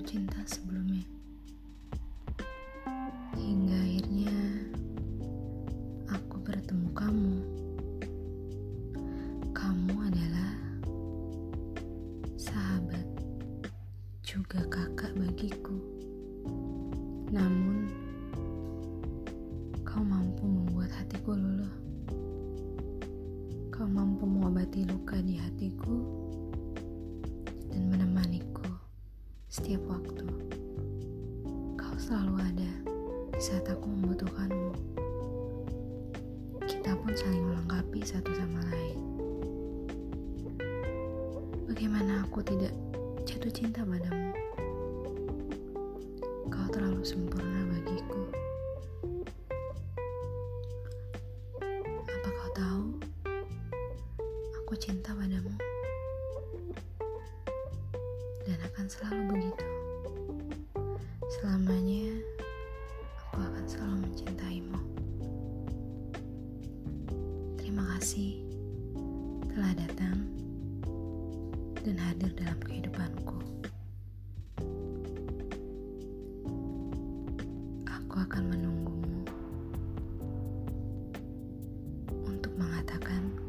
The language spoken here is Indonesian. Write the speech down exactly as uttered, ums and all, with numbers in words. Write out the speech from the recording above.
cinta sebelumnya, hingga akhirnya aku bertemu kamu. Kamu adalah sahabat, juga kakak bagiku. Namun, kau mampu membuat hatiku luluh. Kau mampu mengobati luka di hatiku dan menemaniku setiap waktu. Kau selalu ada di saat aku membutuhkanmu. Kita pun saling melengkapi satu sama lain. Bagaimana aku tidak jatuh cinta padamu? Kau terlalu sempurna bagiku. Apa kau tahu? Aku cinta padamu. Dan akan selalu begitu. Selamanya aku akan selalu mencintaimu. Terima kasih telah datang dan hadir dalam kehidupanku. Aku akan menunggumu untuk mengatakan